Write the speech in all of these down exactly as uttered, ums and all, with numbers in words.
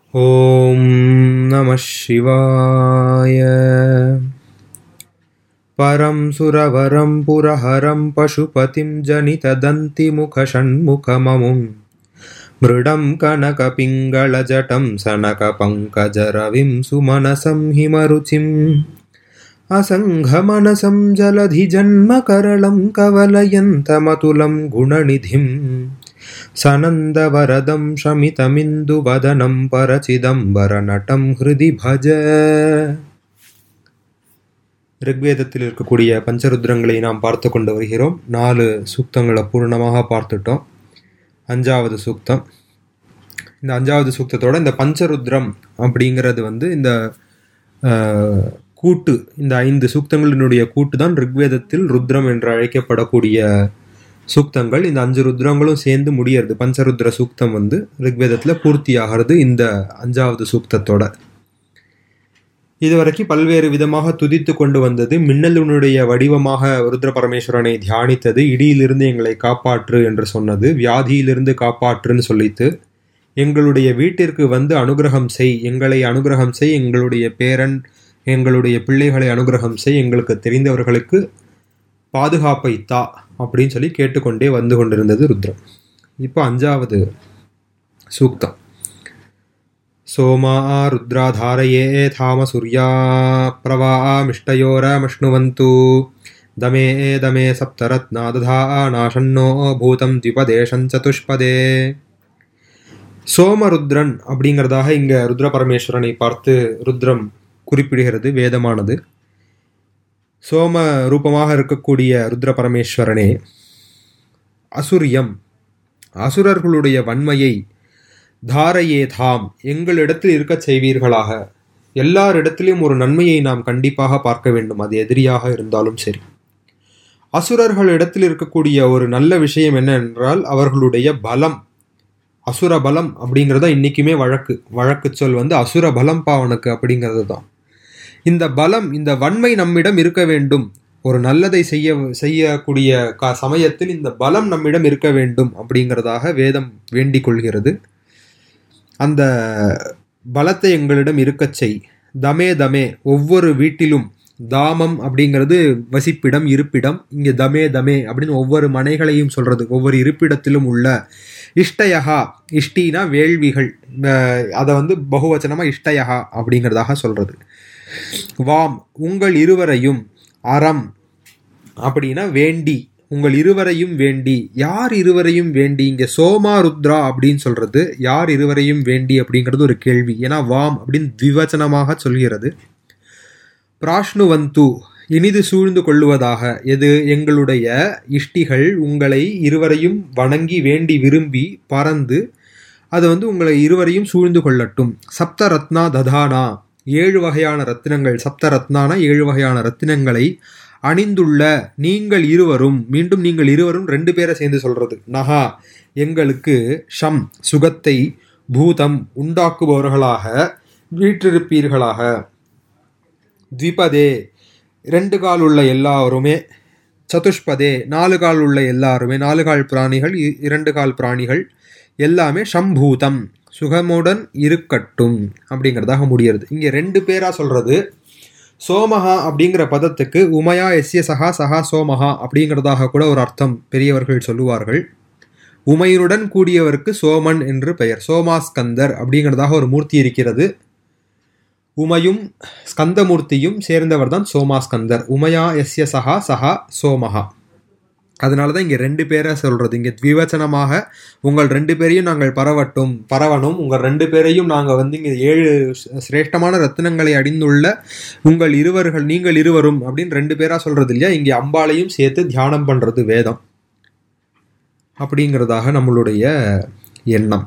ஓம் நம சிவாய. பரம் சுரவரம் புரஹரம் பசுபதிம் ஜனிததந்திமுகஷண்முகமமும் மிருடம் கனகபிங்களஜடம் சனகபங்கஜரவிம் சுமனசம் ஹிமருச்சிம் அசங்கமனசம் ஜலதிஜன்மகரளம் கவலயந்தமதுலம் குணநிதிம் சனந்தவரதம் ஷமிதமிந்துவதனம் பரசிதம்பரநடம் ஹிருதி பஜ. ரிக்வேதத்தில் இருக்கக்கூடிய பஞ்சருத்ரங்களை நாம் பார்த்து கொண்டு வருகிறோம். நாலு சூக்தங்களை பூர்ணமாக பார்த்துட்டோம். அஞ்சாவது சூக்தம். இந்த அஞ்சாவது சூக்தத்தோட இந்த பஞ்சருத்ரம் அப்படிங்கிறது வந்து இந்த கூட்டு, இந்த ஐந்து சூக்தங்களினுடைய கூட்டு தான் ரிக்வேதத்தில் ருத்ரம் என்று அழைக்கப்படக்கூடிய சூக்தங்கள். இந்த அஞ்சு ருத்ரங்களும் சேர்ந்து முடியறது. பஞ்சருத்ர சூக்தம் வந்து ரிக்வேதத்தில் பூர்த்தி ஆகிறது இந்த அஞ்சாவது சூக்தத்தோட. இதுவரைக்கும் பல்வேறு விதமாக துதித்து கொண்டு வந்தது. மின்னலுடைய வடிவமாக ருத்ர பரமேஸ்வரனை தியானித்தது. இடியிலிருந்து எங்களை காப்பாற்று என்று சொன்னது. வியாதியிலிருந்து காப்பாற்றுன்னு சொல்லித்து எங்களுடைய வீட்டிற்கு வந்து அனுகிரகம் செய், எங்களை அனுகிரகம் செய், எங்களுடைய பேரன் எங்களுடைய பிள்ளைகளை அனுகிரகம் செய், எங்களுக்கு தெரிந்தவர்களுக்கு பாதுகாப்பை தா அப்படின்னு சொல்லி கேட்டுக்கொண்டே வந்து கொண்டிருந்தது ருத்ரம். இப்போ அஞ்சாவது சூக்தம். சோமா ருத்ராதாரயே தாம சூர்யா பிரவா மிஷ்டயோரமஷ்ணுவந்து தமே தமே சப்தரத்னா ததா நாஷன்னோ பூதம் த்விபதேஷம் சதுஷ்பதே. சோமருத்ரன் அப்படிங்கிறதாக இங்க ருத்ர பரமேஸ்வரனை பார்த்து ருத்ரம் குறிப்பிடுகிறது வேதமானது. சோம ரூபமாக இருக்கக்கூடிய ருத்ர பரமேஸ்வரனே, அசுரியம் அசுரர்களுடைய வன்மையை தாரையே தாம் எங்களிடத்தில் இருக்க செய்வீர்களாக. எல்லாரிடத்திலும் ஒரு நன்மையை நாம் கண்டிப்பாக பார்க்க வேண்டும், அது எதிரியாக இருந்தாலும் சரி. அசுரர்களிடத்தில் இருக்கக்கூடிய ஒரு நல்ல விஷயம் என்ன என்றால் அவர்களுடைய பலம், அசுர பலம் அப்படிங்கிறத இன்னைக்குமே வழக்கு வழக்கு சொல் வந்து அசுர பலம் பாவனுக்கு அப்படிங்கிறது தான். இந்த பலம், இந்த வன்மை நம்மிடம் இருக்க வேண்டும். ஒரு நல்லதை செய்ய செய்யக்கூடிய க சமயத்தில் இந்த பலம் நம்மிடம் இருக்க வேண்டும் அப்படிங்கிறதாக வேதம் வேண்டிக் கொள்கிறது. அந்த பலத்தை எங்களிடம் இருக்கச் செய். தமே தமே ஒவ்வொரு வீட்டிலும், தாமம் அப்படிங்கிறது வசிப்பிடம், இருப்பிடம். இங்கே தமே தமே அப்படின்னு ஒவ்வொரு மனைகளையும் சொல்றது. ஒவ்வொரு இருப்பிடத்திலும் உள்ள இஷ்டயகா, இஷ்டினா வேள்விகள், அதை வந்து பகுவச்சனமா இஷ்டயகா அப்படிங்கிறதாக சொல்றது. வாம் உங்கள் இருவரையும், அறம் அப்படின்னா வேண்டி, உங்கள் இருவரையும் வேண்டி. யார் இருவரையும் வேண்டி? இங்க சோமா ருத்ரா அப்படின்னு சொல்றது யார் இருவரையும் வேண்டி அப்படிங்கிறது ஒரு கேள்வி. ஏன்னா வாம் அப்படின்னு திவச்சனமாக சொல்கிறது. பிராஷ்ணுவந்து இனிது சூழ்ந்து கொள்ளுவதாக. எது? எங்களுடைய இஷ்டிகள் உங்களை இருவரையும் வணங்கி வேண்டி விரும்பி பறந்து அது வந்து உங்களை இருவரையும் சூழ்ந்து கொள்ளட்டும். சப்த ரத்னா ததானா ஏழு வகையான ரத்தினங்கள், சப்த ரத்னானா ஏழு வகையான ரத்தினங்களை அணிந்துள்ள நீங்கள் இருவரும், மீண்டும் நீங்கள் இருவரும் ரெண்டு பேரை சேர்ந்து சொல்றது. நகா எங்களுக்கு, ஷம் சுகத்தை, பூதம் உண்டாக்குபவர்களாக வீற்றிருப்பீர்களாக. த்விபதே ரெண்டு கால் உள்ள எல்லாருமே, சதுஷ்பதே நாலு கால் உள்ள எல்லாருமே, நாலு கால் பிராணிகள், இரண்டு கால் பிராணிகள் எல்லாமே ஷம்பூதம் சுகமுடன் இருக்கட்டும் அப்படிங்கிறதாக முடிகிறது. இங்கே ரெண்டு பேரா சொல்றது. சோமஹா அப்படிங்கிற பதத்துக்கு உமையா எஸ்ய சஹா சஹா சோமஹா அப்படிங்கிறதாக கூட ஒரு அர்த்தம் பெரியவர்கள் சொல்லுவார்கள். உமையுடன் கூடியவருக்கு சோமன் என்று பெயர். சோமாஸ்கந்தர் அப்படிங்கிறதாக ஒரு மூர்த்தி இருக்கிறது. உமையும் ஸ்கந்தமூர்த்தியும் சேர்ந்தவர் தான் சோமாஸ்கந்தர். உமையா எஸ்ய சஹா சஹா சோமஹா. அதனால தான் இங்கே ரெண்டு பேரை சொல்கிறது. இங்கே த்விவச்சனமாக உங்கள் ரெண்டு பேரையும் நாங்கள் பரவட்டும் பரவணும், உங்கள் ரெண்டு பேரையும் நாங்கள் வந்து இங்கே ஏழு சிரேஷ்டமான ரத்தினங்களை அணிந்துள்ள உங்கள் இருவர்கள், நீங்கள் இருவரும் அப்படின்னு ரெண்டு பேராக சொல்கிறது இல்லையா. இங்கே அம்பாளையும் சேர்த்து தியானம் பண்ணுறது வேதம் அப்படிங்கிறதாக நம்மளுடைய எண்ணம்.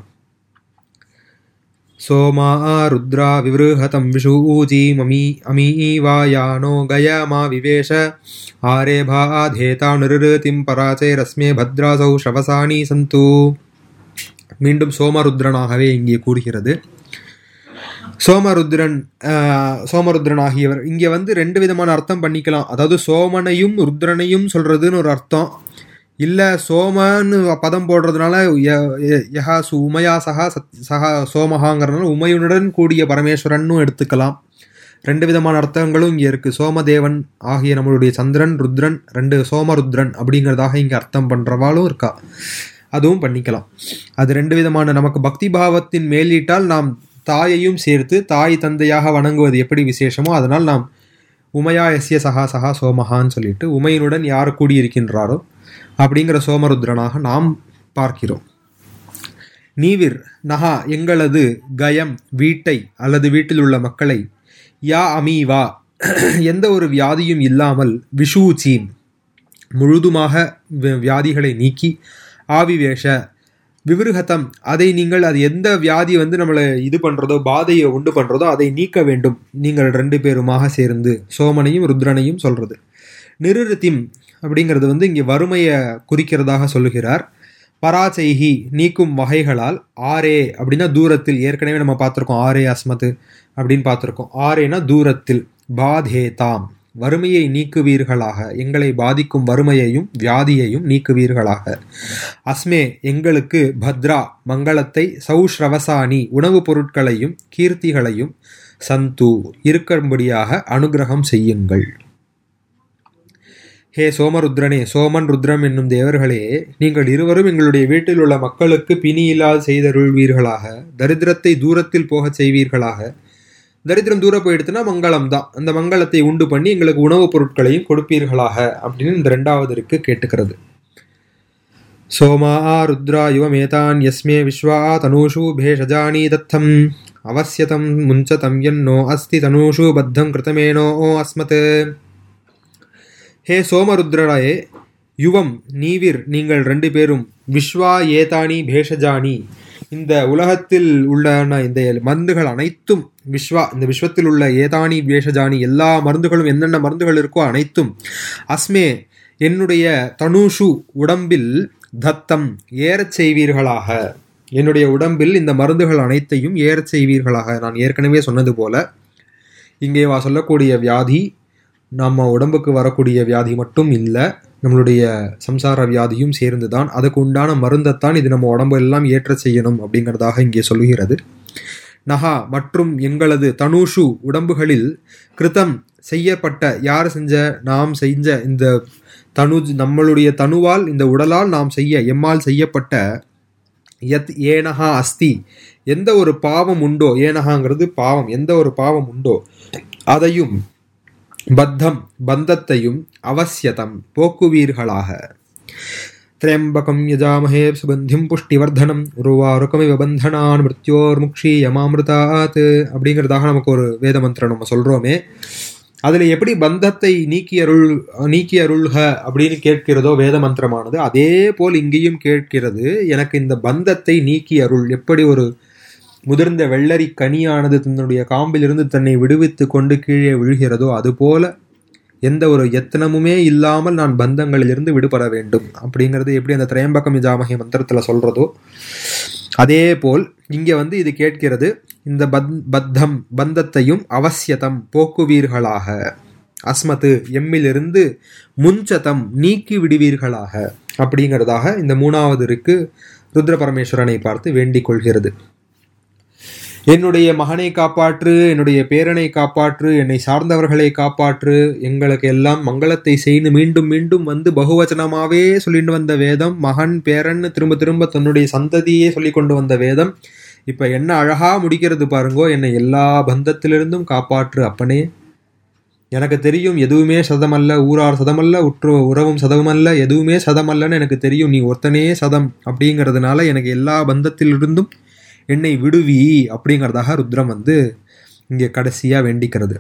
சோமா ருத்ரா விவ்ருஹதம் விஷூஜி மமி அமீவாயானோ கயமா விவேஷ ஆரேபாதேதா நிருதிம் பராச்சே ரஸ்மே பத்ராசௌ ஷவசானி சந்து. மீண்டும் சோமருத்ரனாகவே இங்கே கூறுகிறது. சோமருத்ரன் சோமருத்ரன் ஆகியவர் இங்கே வந்து ரெண்டு விதமான அர்த்தம் பண்ணிக்கலாம். அதாவது சோமனையும் ருத்ரனையும் சொல்றதுன்னு ஒரு அர்த்தம். இல்லை சோமன்னு பதம் போடுறதுனால யஹா சு உமையா சஹா சத் சஹா சோமஹாங்கிறதுனால உமையுடன் கூடிய பரமேஸ்வரன்னு எடுத்துக்கலாம். ரெண்டு விதமான அர்த்தங்களும் இங்கே இருக்குது. சோமதேவன் ஆகிய நம்மளுடைய சந்திரன், ருத்ரன், ரெண்டு சோமருத்ரன் அப்படிங்கிறதாக இங்கே அர்த்தம் பண்ணுறவாலும் இருக்கா, அதுவும் பண்ணிக்கலாம். அது ரெண்டு விதமான, நமக்கு பக்தி பாவத்தின் மேலீட்டால் நாம் தாயையும் சேர்த்து தாய் தந்தையாக வணங்குவது எப்படி விசேஷமோ அதனால் நாம் உமையா எஸ்ய சஹா சஹா சோமஹான்னு சொல்லிட்டு உமையினுடன் யார் கூடியிருக்கின்றாரோ அப்படிங்கிற சோமருத்ரனாக நாம் பார்க்கிறோம். நீவிர் நகா எங்களது கயம் வீட்டை அல்லது வீட்டில் உள்ள மக்களை, யா அமீவா எந்த ஒரு வியாதியும் இல்லாமல், விஷூச்சீம் முழுதுமாக வியாதிகளை நீக்கி, ஆவிவேஷ விவிருகதம் அதை நீங்கள், அது எந்த வியாதி வந்து நம்மளை இது பண்ணுறதோ பாதையை உண்டு பண்ணுறதோ அதை நீக்க வேண்டும் நீங்கள் ரெண்டு பேருமாக சேர்ந்து, சோமனையும் ருத்ரனையும் சொல்கிறது. நிருத்திம் அப்படிங்கிறது வந்து இங்கே வறுமையை குறிக்கிறதாக சொல்லுகிறார். பராச்சைஹி நீக்கும் வகைகளால், ஆரே அப்படின்னா தூரத்தில், ஏற்கனவே நம்ம பார்த்துருக்கோம் ஆரே அஸ்மத்து அப்படின்னு பார்த்துருக்கோம். ஆரேனா தூரத்தில், பாதேதாம் வறுமையை நீக்குவீர்களாக, எங்களை பாதிக்கும் வறுமையையும் வியாதியையும் நீக்குவீர்களாக. அஸ்மே எங்களுக்கு, பத்ரா மங்களத்தை, சௌஷ்ரவசானி உணவுப் பொருட்களையும் கீர்த்திகளையும், சந்து இருக்கும்படியாக அனுகிரகம் செய்யுங்கள். ஹே சோமருத்ரனே, சோமன் ருத்ரம் என்னும் தேவர்களே, நீங்கள் இருவரும் எங்களுடைய வீட்டில் உள்ள மக்களுக்கு பிணியில்லாது செய்தருள்வீர்களாக, தரித்திரத்தை தூரத்தில் போகச் செய்வீர்களாக. தரித்திரம் தூரம் போயிடுத்துனா மங்களம் தான், அந்த மங்களத்தை உண்டு பண்ணி எங்களுக்கு உணவுப் பொருட்களையும் கொடுப்பீர்களாக அப்படின்னு இந்த ரெண்டாவதற்கு கேட்டுக்கிறது. சோமா ருத்ரா யுவமேதான் யஸ்மே விஸ்வா தனூஷு பேஷஜானி தத்தம் அவசியதம் முஞ்சதம் யன்னோ அஸ்தி தனூஷு பத்தம் கிருதமேனோ அஸ்மத். ஹே சோமருத்ரராயே, யுவம் நீவிர் நீங்கள் ரெண்டு பேரும், விஸ்வா ஏதானி பேஷஜானி இந்த உலகத்தில் உள்ள இந்த மருந்துகள் அனைத்தும், விஸ்வா இந்த விஸ்வத்தில் உள்ள ஏதானி பேஷஜானி எல்லா மருந்துகளும், என்னென்ன மருந்துகள் இருக்கோ அனைத்தும், அஸ்மே என்னுடைய தனுஷு உடம்பில், தத்தம் ஏறச் செய்வீர்களாக, என்னுடைய உடம்பில் இந்த மருந்துகள் அனைத்தையும் ஏறச் செய்வீர்களாக. நான் ஏற்கனவே சொன்னது போல இங்கே வா சொல்லக்கூடிய வியாதி நம்ம உடம்புக்கு வரக்கூடிய வியாதி மட்டும் இல்லை, நம்மளுடைய சம்சார வியாதியும் சேர்ந்து தான், அதுக்கு உண்டான மருந்தைத்தான் இது நம்ம உடம்பு எல்லாம் ஏற்ற செய்யணும் அப்படிங்கிறதாக இங்கே சொல்லுகிறது. நகா மற்றும் எங்களது தனுஷு உடம்புகளில், கிருதம் செய்யப்பட்ட, யார் செஞ்ச, நாம் செஞ்ச இந்த தனு நம்மளுடைய தனுவால் இந்த உடலால் நாம் செய்ய, எம்மால் செய்யப்பட்ட, யத் ஏனஹா அஸ்தி எந்த ஒரு பாவம் உண்டோ, ஏனஹாங்கிறது பாவம், எந்த ஒரு பாவம் உண்டோ அதையும், பத்தம் பந்தத்தையும், அவசியதம் போக்குவீர்களாக. திரயம்பகம் யஜாமஹே சுகந்திம் புஷ்டிவர்தனம் உருவாருக்கமிவ பந்தனான் மிருத்யோர் முக்ஷி யமாமிருதாத் அப்படிங்கிறதாக நமக்கு ஒரு வேத மந்திரம் நம்ம சொல்கிறோமே, அதில் எப்படி பந்தத்தை நீக்கி அருள் நீக்கி அருள்க அப்படின்னு கேட்கிறதோ வேத மந்திரமானது, அதே போல் இங்கேயும் கேட்கிறது, எனக்கு இந்த பந்தத்தை நீக்கி அருள். எப்படி ஒரு முதிர்ந்த வெள்ளரி கனியானது தன்னுடைய காம்பிலிருந்து தன்னை விடுவித்து கொண்டு கீழே விழுகிறதோ அதுபோல எந்த ஒரு யத்தனமுமே இல்லாமல் நான் பந்தங்களிலிருந்து விடுபட வேண்டும் அப்படிங்கிறது எப்படி அந்த திரையம்பகம் யஜாமஹே மந்திரத்தில் சொல்கிறதோ அதே போல் இங்கே வந்து இது கேட்கிறது, இந்த பத் பத்தம் பந்தத்தையும் அவசியதம் போக்குவீர்களாக, அஸ்மத்து எம்மிலிருந்து, முஞ்சதம் நீக்கி விடுவீர்களாக அப்படிங்கிறதாக இந்த மூணாவது இருக்கு ருத்ர பரமேஸ்வரனை பார்த்து வேண்டிக் கொள்கிறது. என்னுடைய மகனை காப்பாற்று, என்னுடைய பேரனை காப்பாற்று, என்னை சார்ந்தவர்களை காப்பாற்று, எங்களுக்கு எல்லாம் மங்களத்தை செய்து மீண்டும் மீண்டும் வந்து பகுவச்சனமாகவே சொல்லிட்டு வந்த வேதம், மகன் பேரன் திரும்ப திரும்ப தன்னுடைய சந்ததியே சொல்லி கொண்டு வந்த வேதம் இப்போ என்ன அழகாக முடிக்கிறது பாருங்கோ, என்னை எல்லா பந்தத்திலிருந்தும் காப்பாற்று அப்பனே. எனக்கு தெரியும் எதுவுமே சதமல்ல, ஊரார் சதமல்ல, உற்று உறவும் சதமல்ல, எதுவுமே சதமல்லன்னு எனக்கு தெரியும், நீ ஒருத்தனே சதம் அப்படிங்கிறதுனால எனக்கு எல்லா பந்தத்திலிருந்தும் என்னை விடுவி அப்படிங்கிறதாக ருத்ரம் வந்து இங்கே கடைசியாக வேண்டிக்கிறது.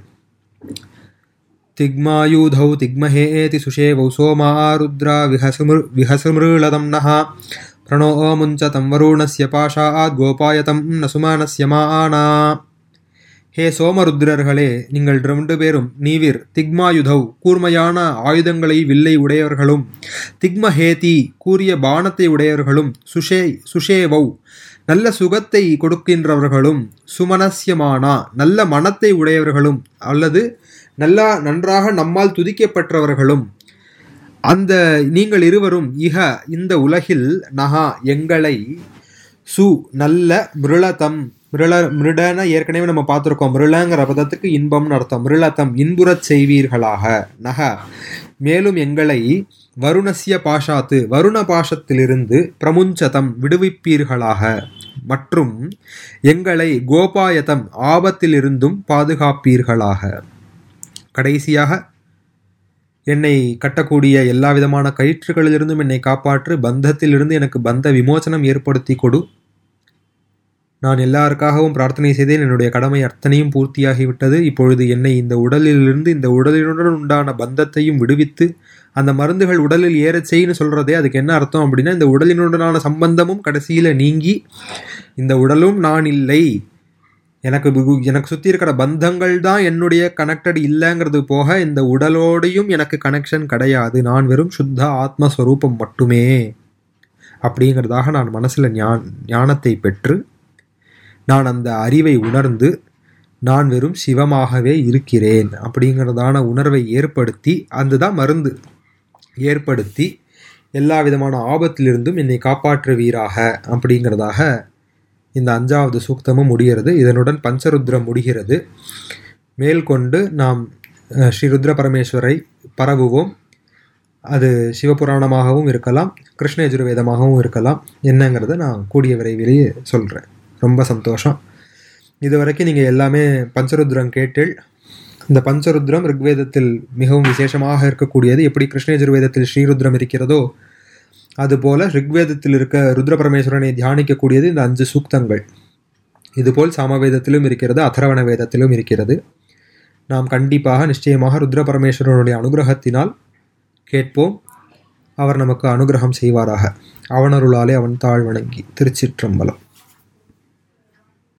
திக்மாயூதௌ திக்மஹேதி சுஷேவௌ சோமா ருத்ரா விஹசுமிரு விஹசுமிருளதம் நஹா பிரணோ முஞ்சதம் வருணஸ்ய பாஷாத் கோபாயதம் நசுமானஸ்ய மானா. ஹே சோமருத்ரர்களே, நீங்கள் ரெண்டு பேரும், நீவிர் திக்மாயுதௌ கூர்மையான ஆயுதங்களை வில்லை உடையவர்களும், திக்மஹேதி கூரிய பானத்தை உடையவர்களும், சுஷே சுஷேவௌ நல்ல சுகத்தை கொடுக்கின்றவர்களும், சுமனஸ்யமானா நல்ல மனத்தை உடையவர்களும் அல்லது நல்லா நன்றாக நம்மால் துதிக்கப்பட்டவர்களும், அந்த நீங்கள் இருவரும் இக இந்த உலகில் நகா எங்களை சு நல்ல மிருளதம் மிருள மிருடன ஏற்கனவே நம்ம பார்த்துருக்கோம். மிருளங்கிற பதத்துக்கு இன்பம்னு அர்த்தம். மிருளதம் இன்புறச் செய்வீர்களாக. நக மேலும் எங்களை வருணசிய பாஷாத்து வருண பாஷத்திலிருந்து பிரமுஞ்சதம் விடுவிப்பீர்களாக. மற்றும் எங்களை கோபாயதம் ஆபத்திலிருந்தும் பாதுகாப்பீர்களாக. கடைசியாக என்னை கட்டக்கூடிய எல்லா விதமான கயிற்றுகளிலிருந்தும் என்னை காப்பாற்று. பந்தத்திலிருந்து எனக்கு பந்த விமோசனம் ஏற்படுத்தி கொடு. நான் எல்லாருக்காகவும் பிரார்த்தனை செய்தேன். என்னுடைய கடமை அத்தனையும் பூர்த்தியாகிவிட்டது. இப்பொழுது என்னை இந்த உடலிலிருந்து இந்த உடலினுடன் உண்டான பந்தத்தையும் விடுவித்து அந்த மருந்துகள் உடலில் ஏறச் செய்யு சொல்றதே, அதுக்கு என்ன அர்த்தம் அப்படின்னா, இந்த உடலினுடனான சம்பந்தமும் கடைசியில நீங்கி இந்த உடலும் நான் இல்லை, எனக்கு எனக்கு சுற்றி இருக்கிற பந்தங்கள் தான் என்னுடைய கனெக்டட் இல்லைங்கிறது போக இந்த உடலோடையும் எனக்கு கனெக்ஷன் கிடையாது, நான் வெறும் சுத்த ஆத்மஸ்வரூபம் மட்டுமே அப்படிங்கிறதாக நான் மனசில் ஞான் ஞானத்தை பெற்று நான் அந்த அறிவை உணர்ந்து நான் வெறும் சிவமாகவே இருக்கிறேன் அப்படிங்கிறதான உணர்வை ஏற்படுத்தி, அதுதான் மருந்து, ஏற்படுத்தி எல்லா விதமான ஆபத்திலிருந்தும் என்னை காப்பாற்றுவீராக அப்படிங்கிறதாக இந்த அஞ்சாவது சூக்தமும் முடிகிறது. இதனுடன் பஞ்சருத்ரம் முடிகிறது. மேல்கொண்டு நாம் ஸ்ரீ ருத்ர பரமேஸ்வரை பரவுவோம். அது சிவபுராணமாகவும் இருக்கலாம், கிருஷ்ண யஜுர்வேதமாகவும் இருக்கலாம். என்னங்கிறத நான் கூடிய விரைவிலேயே சொல்கிறேன். ரொம்ப சந்தோஷம். இது வரைக்கும் நீங்கள் எல்லாமே பஞ்சருத்ரம் கேட்டில். இந்த பஞ்சருத்ரம் ரிக்வேதத்தில் மிகவும் விசேஷமாக இருக்கக்கூடியது. எப்படி கிருஷ்ண யஜுர்வேதத்தில் ஸ்ரீருத்ரம் இருக்கிறதோ அதுபோல ரிக்வேதத்தில் இருக்க ருத்ர பரமேஸ்வரனை தியானிக்கக்கூடியது இந்த அஞ்சு சூக்தங்கள். இதுபோல் சாமவேதத்திலும் இருக்கிறது, அதர்வண வேதத்திலும் இருக்கிறது. நாம் கண்டிப்பாக நிச்சயமாக ருத்ர பரமேஸ்வரனுடைய அனுகிரகத்தினால் கேட்போம். அவர் நமக்கு அனுகிரகம் செய்வாராக. அவனருளாலே அவன் தாழ் வணங்கி. திருச்சிற்றம்பலம்.